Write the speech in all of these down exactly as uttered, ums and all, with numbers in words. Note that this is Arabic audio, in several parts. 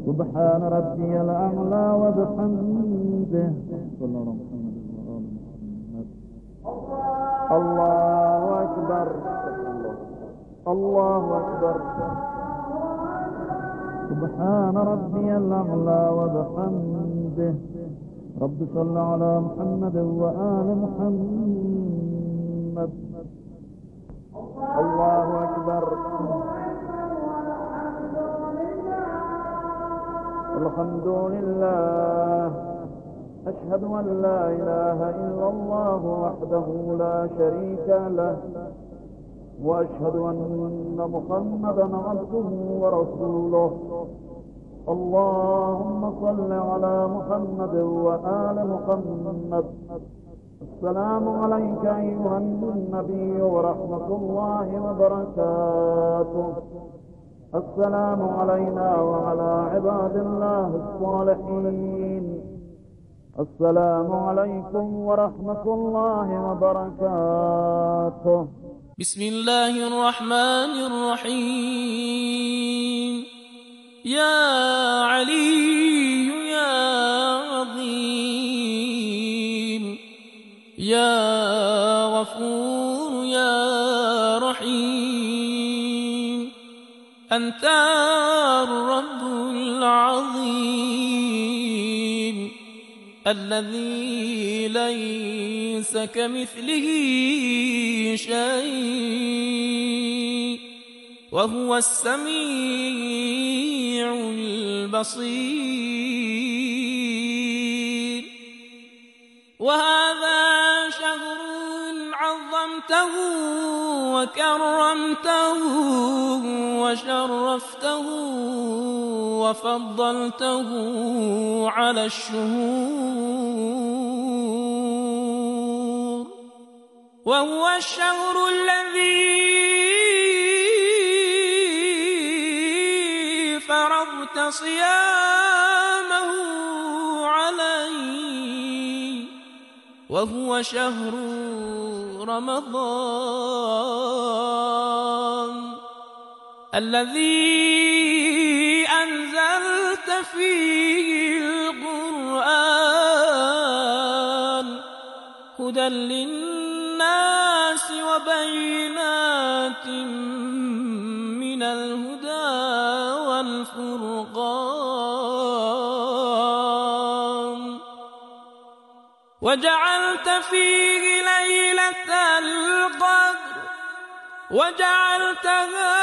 سبحان ربي الأعلى وبحمده. صلى الله عليه وسلم. الله أكبر الله أكبر. سبحان ربي الأعلى وبحمده. رب صل على محمد وآل محمد. الله أكبر. الحمد لله. أشهد أن لا إله إلا الله وحده لا شريك له، وأشهد أن محمدا عبده ورسوله. اللهم صل على محمد وآل محمد. السلام عليك أيها النبي ورحمة الله وبركاته. السلام علينا وعلى عباد الله الصالحين. السلام عليكم ورحمة الله وبركاته. بسم الله الرحمن الرحيم. يا علي يا عظيم، يا غفور يا رحيم، أنت الرب العظيم الذي ليس كمثله شيء، وهو السميع البصير. وهذا شهر عظمته وكرمته وشرفته وفضلته على الشهور، وهو الشهر الذي فرضت صيامه علي، وهو شهر رمضان الذي أنزلت فيه القرآن هدى للناس وبينات من الهدى والفرقان، وجعلت فيه ليلة القدر وجعلتها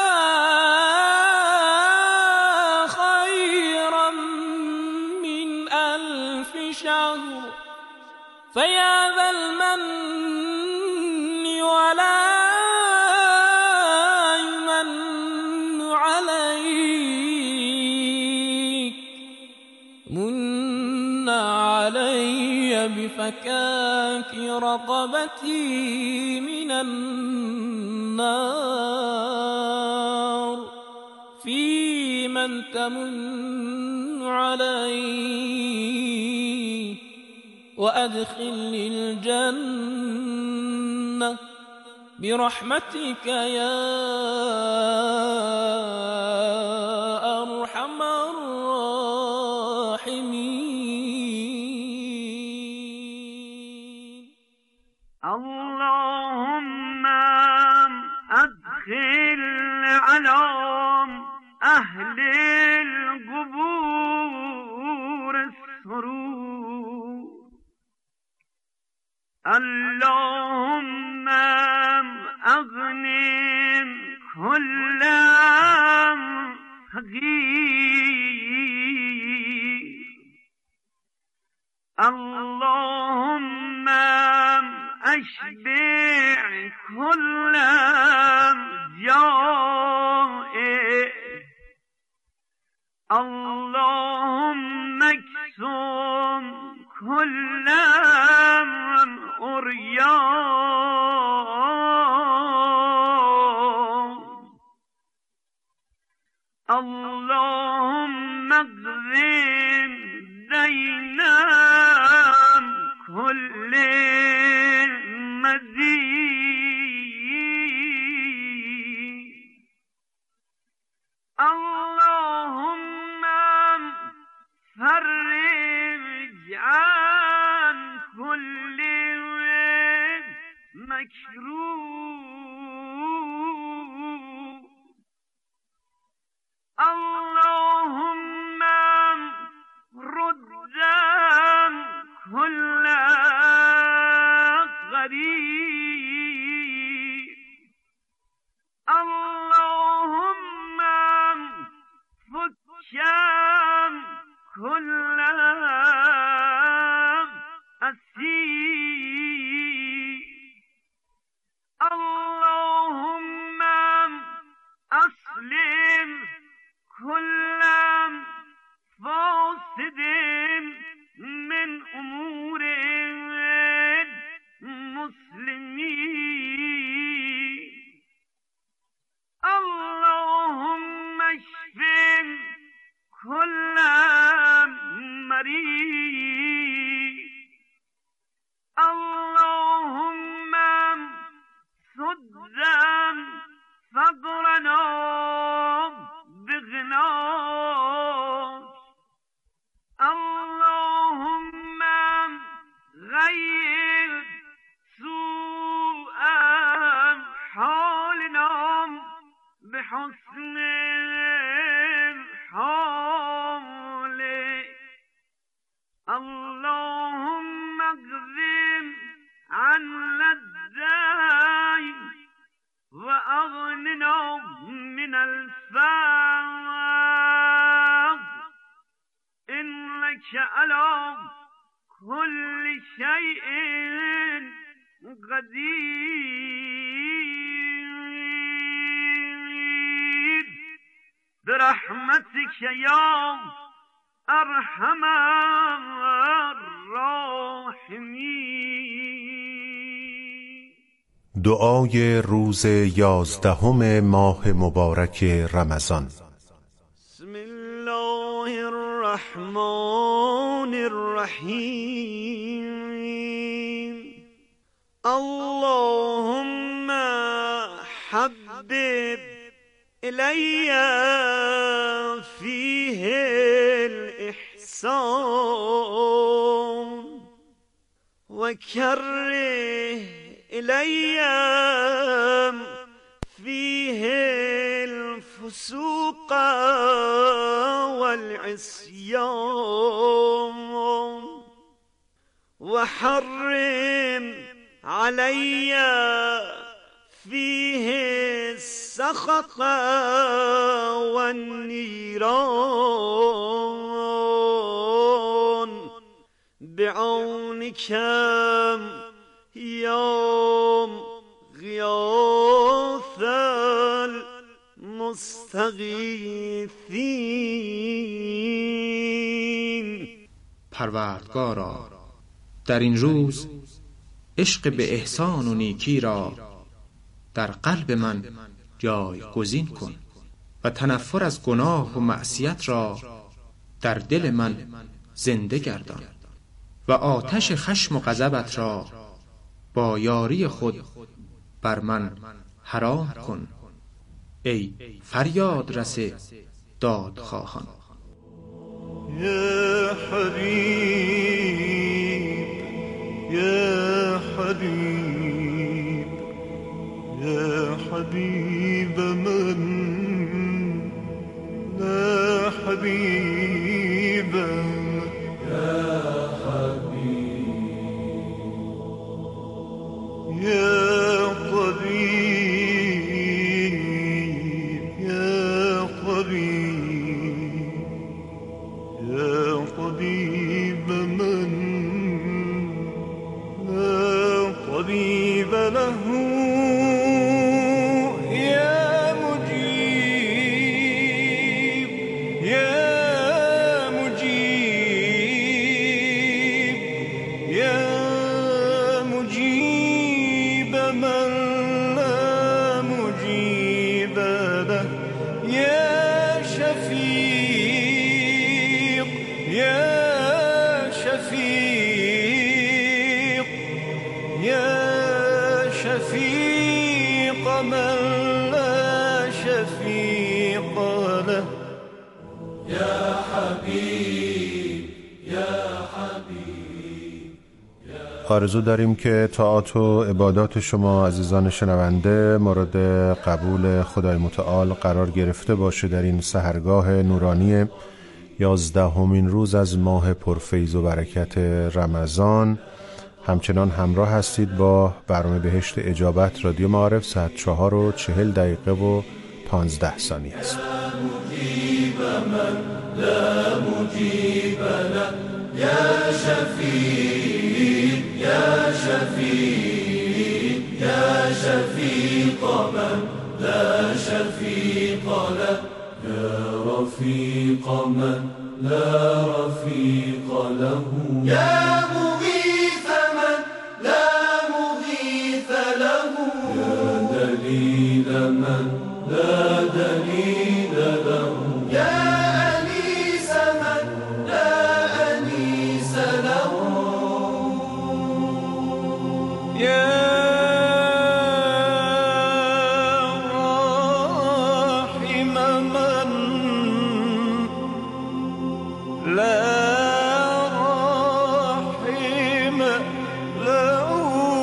خيرا من ألف شهر. فيا ذا المن ولا يمن عليك، من علي بفكاك رقبتي من النار، في من تمن علي وأدخلني الجنة برحمتك يا أرحم الراحمين. اللهم أدخل على أهل القبور السرور. اللهم أغني كل فقير. اللهم أشبع كل جائع. اللهم اكسم كل عريان. اللهم اقضِ دينا كل مدين. اللهم كل أسير اللهم أسلم كل فاسد من أمور المسلمين اللهم اشف كل مريض اللهم سد فقرنا بغناك اللهم غير سوء حالنا بحسن حال اللهم اقضم عنا الدين وأغننا من الفقر إنك على كل شيء قدير برحمتك يا ارحم الراحمین. دعای روز یازدهم ماه مبارک رمضان. بسم الله الرحمن الرحیم. اللهم حبب إلي فيه الإحسان وكره إلي فيه الفسوق والعصيان وحرم علي فيه السخط والنيران بعونك يا غياث المستغيثين. پروردگارا، در این روز عشق به احسان و نیکی را در قلب من جایگزین کن و تنفر از گناه و معصیت را در دل من زنده گردان و آتش خشم و غضبت را با یاری خود بر من حرام کن ای فریاد رس دادخواهان. یا حبیب یا حبیب یا حبیب من لا حبیب یا حبیب یا طبیب یا طبیب یا طبیب من لا طبیب له آرزو داریم که طاعات و عبادات شما عزیزان شنونده مورد قبول خدای متعال قرار گرفته باشه در این سحرگاه نورانی یازدهمین روز از ماه پرفیض و برکت رمضان. همچنان همراه هستید با برنامه بهشت اجابت رادیو معارف. ساعت چهار و چهل دقیقه و پانزده ثانیه است. مجيب من لا مجيب له يا شفيق يا شفيق يا شفيق من لا شفيق له يا رفيق من لا رفيق له يا مغيث من لا مغيث له يا دليل من لا دليل له يا أنيس من لا أنيس له يا راحم من لا راحم له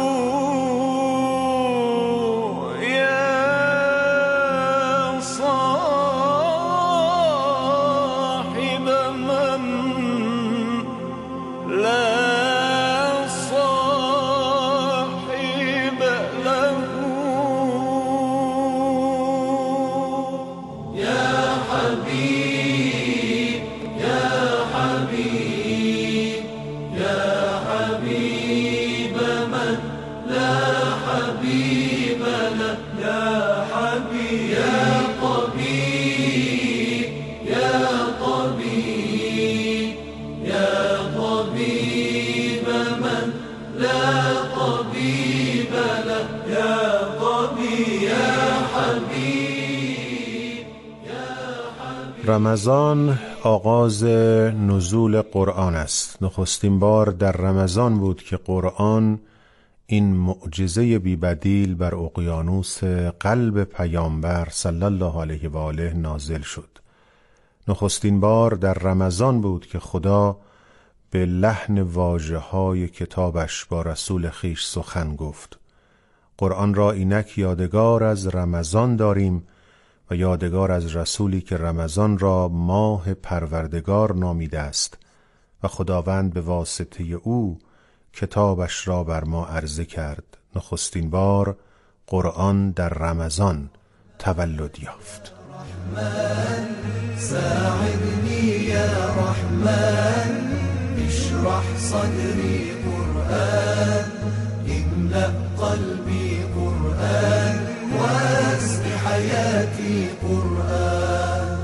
رمضان آغاز نزول قرآن است. نخستین بار در رمضان بود که قرآن، این معجزه بی‌بدیل، بر اقیانوس قلب پیامبر صلی الله علیه و آله نازل شد. نخستین بار در رمضان بود که خدا به لحن واژه‌های کتابش با رسول خیش سخن گفت. قرآن را اینک یادگار از رمضان داریم و یادگار از رسولی که رمضان را ماه پروردگار نامیده است و خداوند به واسطه او کتابش را بر ما عرضه کرد. نخستین بار قرآن در رمضان تولد یافت. رحمن ساعدني يا رحمن اشرح صدري قرآن املأ قلبي قرآن واسق حياتي قرآن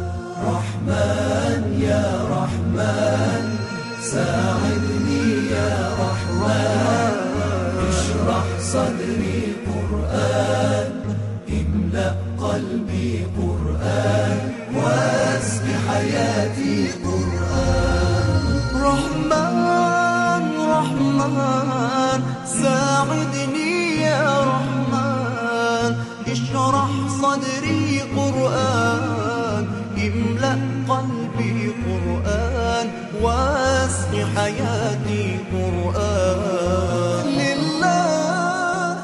رحمن يا رحمن ساعدني يا رحمن اشرح صدري قرآن املأ قلبي قرآن واسق حياتي قرآن رحمن رحمن ساعدني يا رحمن اشرح صدري قرآن املأ قلبي قرآن واسق حياتي قرآن لله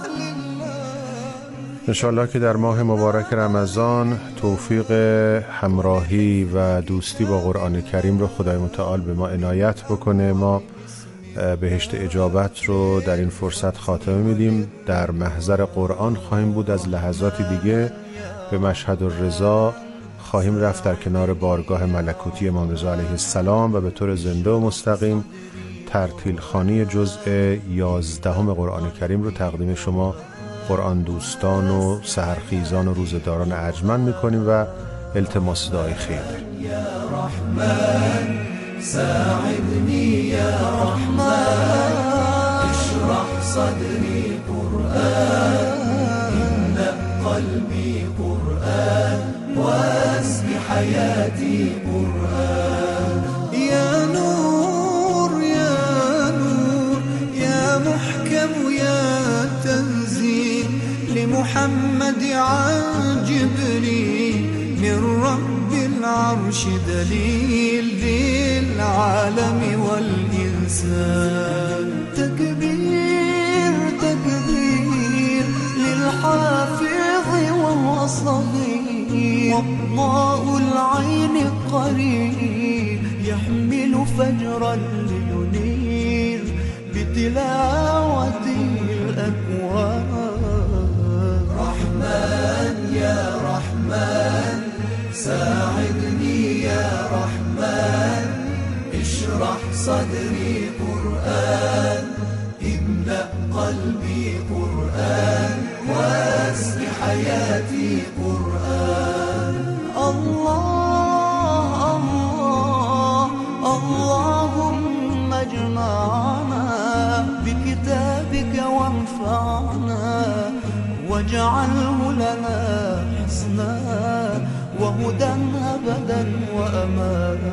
لله. انشاءالله که در ماه مبارک رمضان توفیق همراهی و دوستی با قرآن کریم رو خدای متعال به ما عنایت بکنه. ما بهشت اجابت رو در این فرصت خاتمه میدیم. در محضر قرآن خواهیم بود. از لحظاتی دیگه به مشهد الرضا خواهیم رفت در کنار بارگاه ملکوتی امام رضا علیه السلام و به طور زنده و مستقیم ترتیل خوانی جزء یازدهم قرآن کریم رو تقدیم شما قرآن دوستان و سحرخیزان و روزداران ارجمند میکنیم و التماس دعای خیر داریم. يا رحمن ساعدني يا رحمن اشرح صدري قرآن املأ قلبي قرآن واسق حياتي قرآن يا نور يا نور يا محكم يا تنزيل لمحمد عن جبريل من رب العرش دليل للعالم والإنسان تكبير تكبير للحافظ وهو صغير وضاء العين قريب يحمل فجرا لينير بتلاوة الأكوان رحمن يا رحمن رحمن ساعدني يا رحمن اشرح صدري قرآن املأ قلبي قرآن واسق حياتي قرآن. الله الله اللهم اجمعنا بكتابك وانفعنا واجعله لنا حسنا وهدى أبدا وأمانا.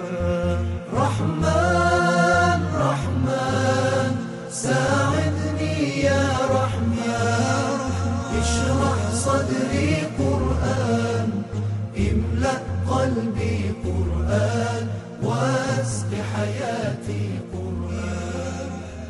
رحمن رحمن ساعدني يا رحمن اشرح صدري قرآن املأ قلبي قرآن واسق حياتي قرآن.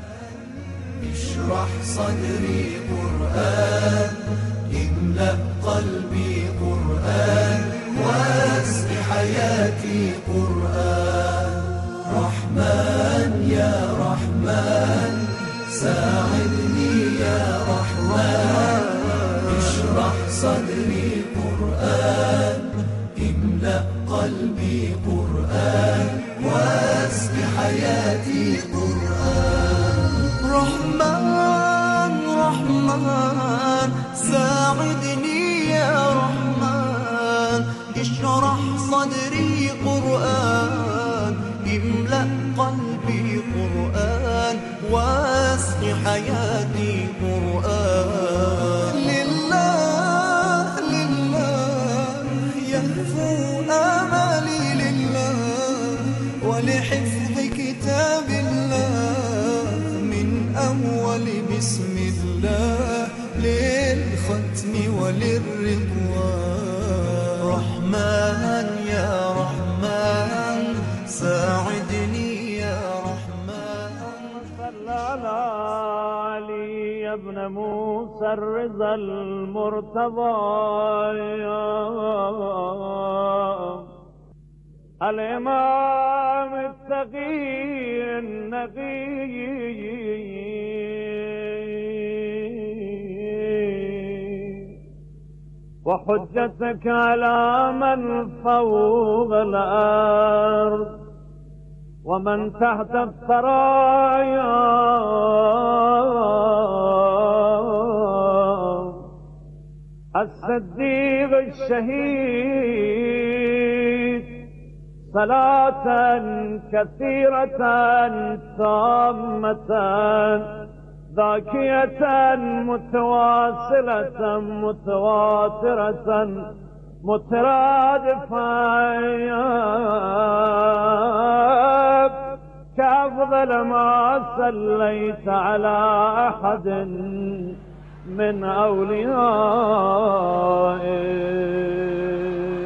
اشرح صدري قرآن املأ قلبي قرآن واسق حياتي قرآن. رحمن يا رحمن ساعدني يا رحمن اشرح صدري قرآن املأ قلبي قرآن واسق حياتي قرآن. رحمن رحمن ساعدني يا رحمن اشرح صدري قرآن املأ قلبي قرآن واسق حياتي قرآن. لله لله يهفو آمالي لله ولحفظ كتاب الله من أول بسم الله للختم وللرضوان. رحمن يا رحمن ساعدني يا رحمن. صلى على علي ابن موسى الرضا المرتضى الإمام التقي النقي وحجتك على من فوق الأرض ومن تحت الثرايا الصديق الشهيد صلاة كثيرة تامة ذاكية متواصلة متواترة مترادفة كأفضل ما صليت على أحد من أوليائك.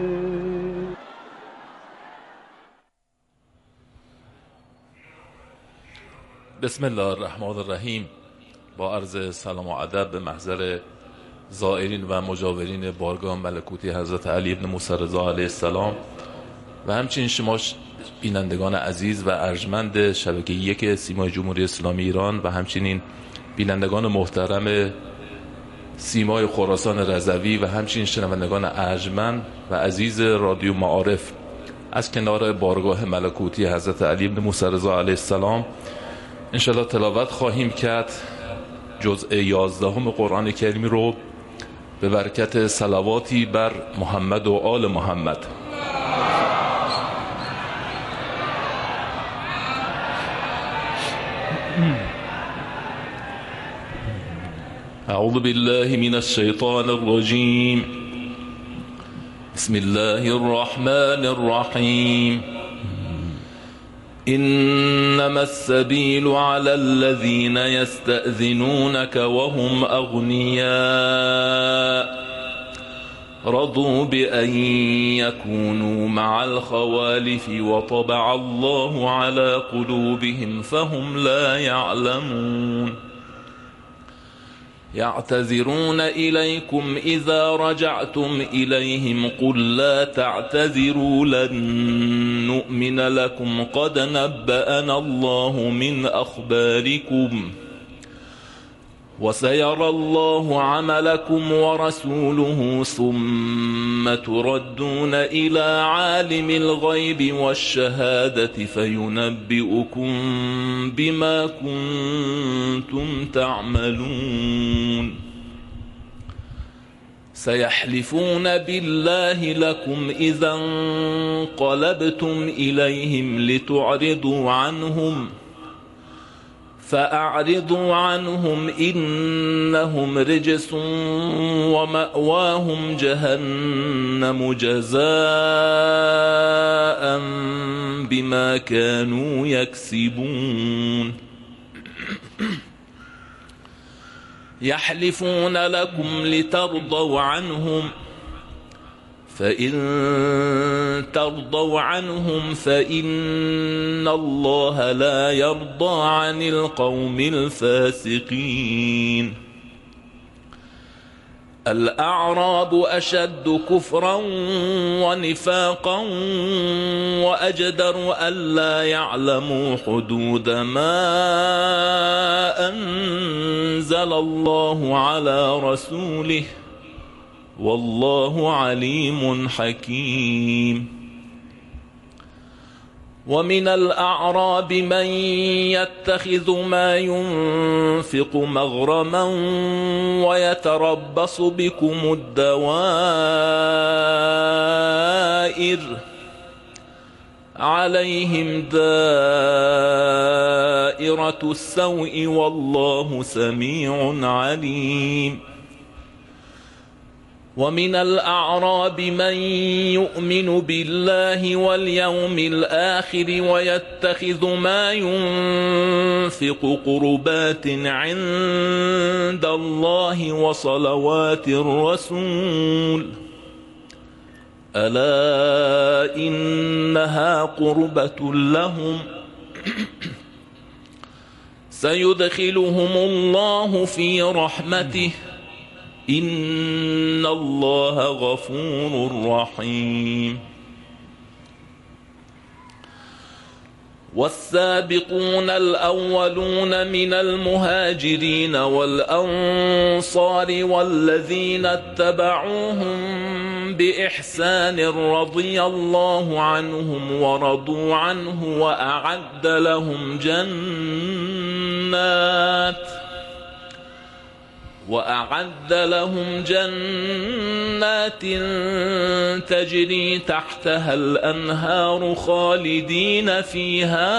بسم الله الرحمن الرحیم. با عرض سلام و ادب به محضر زائرین و مجاورین بارگاه ملکوتی حضرت علی ابن موسی رضا علیه السلام و همچنین شما بینندگان عزیز و ارجمند شبکه یک سیمای جمهوری اسلامی ایران و همچنین بینندگان محترم سیمای خراسان رضوی و همچنین شنوندگان ارجمند و عزیز رادیو معارف از کنار بارگاه ملکوتی حضرت علی ابن موسی رضا علیه السلام انشاءالله تلاوت خواهیم کرد جزء یازدهم قرآن کریمی رو به برکت صلواتی بر محمد و آل محمد. اعوذ بالله من الشیطان الرجیم. بسم الله الرحمن الرحیم. إنما السبيل على الذين يستأذنونك وهم أغنياء رضوا بأن يكونوا مع الخوالف وطبع الله على قلوبهم فهم لا يعلمون. يعتذرون إليكم إذا رجعتم إليهم قل لا تعتذروا لن نؤمن لكم قد نبأنا الله من أخباركم وسيرى الله عملكم ورسوله ثم تردون إلى عالم الغيب والشهادة فينبئكم بما كنتم تعملون سيحلفون بالله لكم إذا انقلبتم إليهم لتعرضوا عنهم فأعرضوا عنهم إنهم رجس ومأواهم جهنم جزاء بما كانوا يكسبون يحلفون لكم لترضوا عنهم فإن ترضوا عنهم فإن الله لا يرضى عن القوم الفاسقين الأعراب أشد كفرا ونفاقا وأجدر ألا يعلموا حدود ما أنزل الله على رسوله والله عليم حكيم ومن الأعراب من يتخذ ما ينفق مغرما ويتربص بكم الدوائر عليهم دائرة السوء والله سميع عليم ومن الأعراب من يؤمن بالله واليوم الآخر ويتخذ ما ينفق قربات عند الله وصلوات الرسول ألا إنها قربة لهم سيدخلهم الله في رحمته إن الله غفور رحيم والسابقون الأولون من المهاجرين والأنصار والذين اتبعوهم بإحسان رضي الله عنهم ورضوا عنه وأعد لهم جنات وأعد لهم جنات تجري تحتها الأنهار خالدين فيها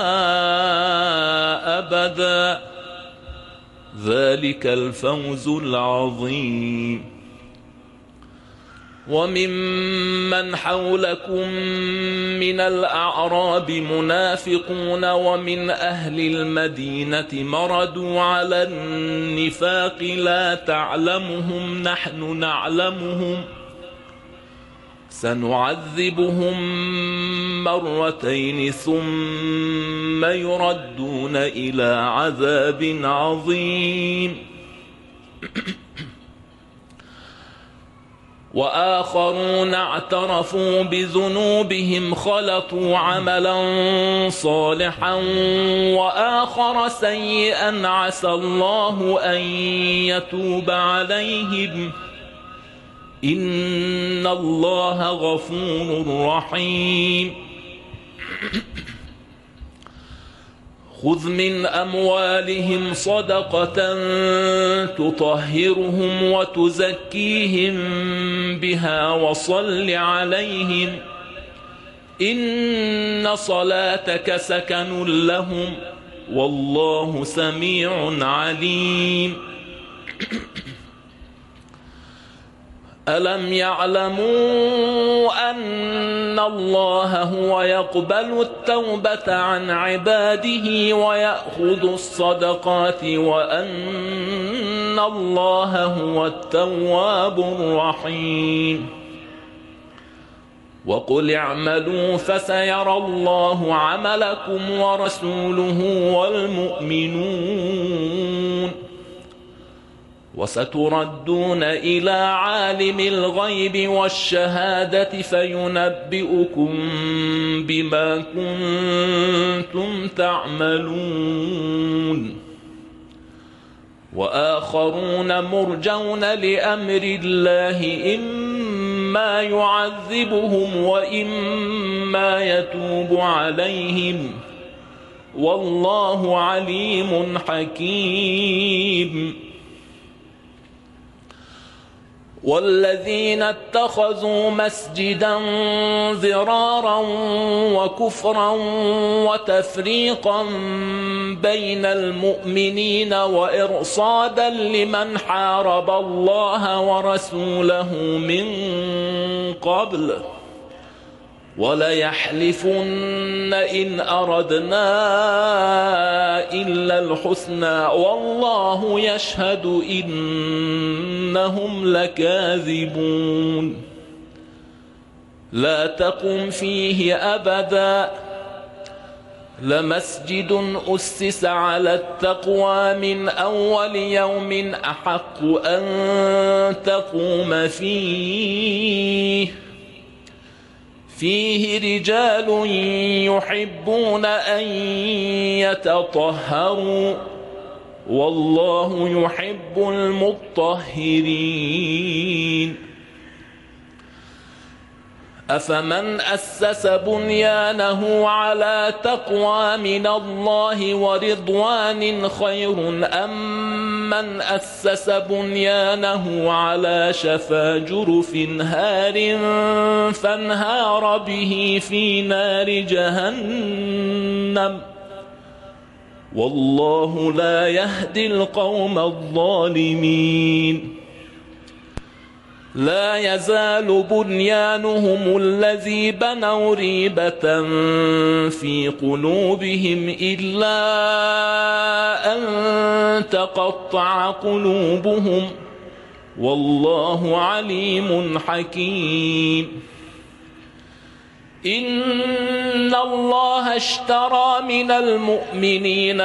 أبدا ذلك الفوز العظيم وممن حولكم من الأعراب منافقون ومن أهل المدينة مردوا على النفاق لا تعلمهم نحن نعلمهم سنعذبهم مرتين ثم يردون إلى عذاب عظيم وآخرون اعترفوا بذنوبهم خلطوا عملا صالحا وآخر سيئا عسى الله أن يتوب عليهم إن الله غفور رحيم خذ من أموالهم صدقة تطهرهم وتزكيهم بها وصل عليهم إن صلاتك سكن لهم والله سميع عليم ألم يعلموا أن الله هو يقبل التوبة عن عباده ويأخذ الصدقات وأن الله هو التواب الرحيم وقل اعملوا فسيرى الله عملكم ورسوله والمؤمنون وستردون إلى عالم الغيب والشهادة فينبئكم بما كنتم تعملون وآخرون مرجون لأمر الله إما يعذبهم وإما يتوب عليهم والله عليم حكيم. والذين اتخذوا مسجدا ضرارا وكفرا وتفريقا بين المؤمنين وإرصادا لمن حارب الله ورسوله من قبل وليحلفن إن أردنا إلا الحسنى والله يشهد إنهم لكاذبون. لا تقم فيه أبدا لمسجد أسس على التقوى من أول يوم أحق أن تقوم فيه فيه رجال يحبون أن يتطهروا والله يحب المطهرين. أفمن أسس بنيانه على تقوى من الله ورضوان خير أم من أسس بنيانه على شفا جرف هار فانهار به في نار جهنم والله لا يهدي القوم الظالمين. لا يزال بنيانهم الذي بنوا ريبة في قلوبهم إلا أن تقطع قلوبهم والله عليم حكيم. إن الله اشترى من المؤمنين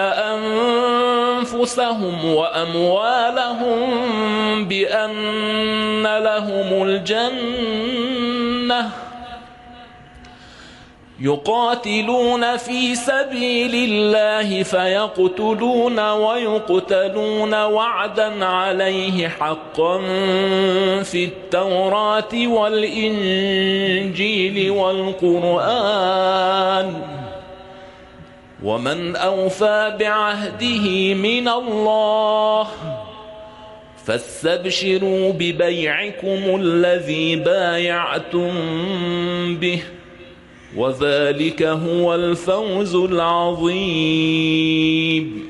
أنفسهم وأموالهم بأن لهم الجنة يقاتلون في سبيل الله فيقتلون ويقتلون وعدا عليه حقا في التوراة والإنجيل والقرآن ومن أوفى بعهده من الله فاستبشروا ببيعكم الذي بايعتم به وذلك هو الفوز العظيم.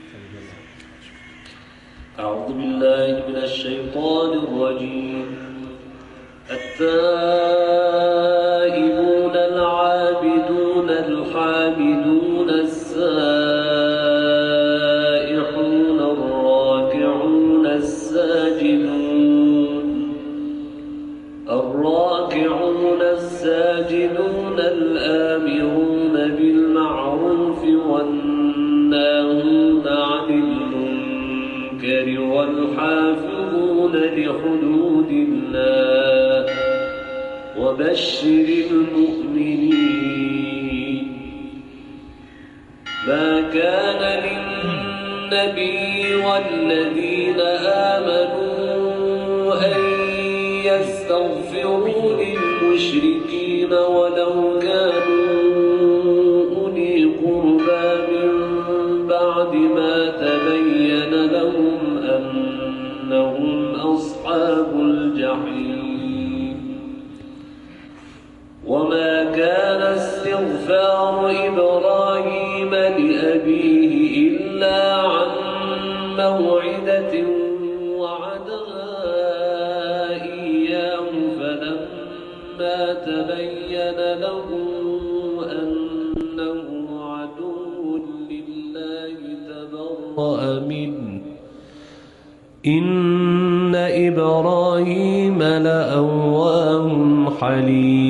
أعوذ بالله من الشيطان الرجيم. التائبون العابدون الحامدون السائحون الراكعون الساجدون الراكعون الساجدون الآمرون بالمعروف والناهون عن المنكر والحافظون لحدود الله وبشر المؤمنين. ما كان للنبي والذين آمنوا أن يستغفروا للمشركين ولو كانوا أولي قربى من بعد ما تبين لهم أنهم أصحاب الجحيم. وما كان استغفار إبراهيم لأبيه إلا عن موعدة تبين له أنه عدو لله تبرأ منه إن إبراهيم لأواه حليم.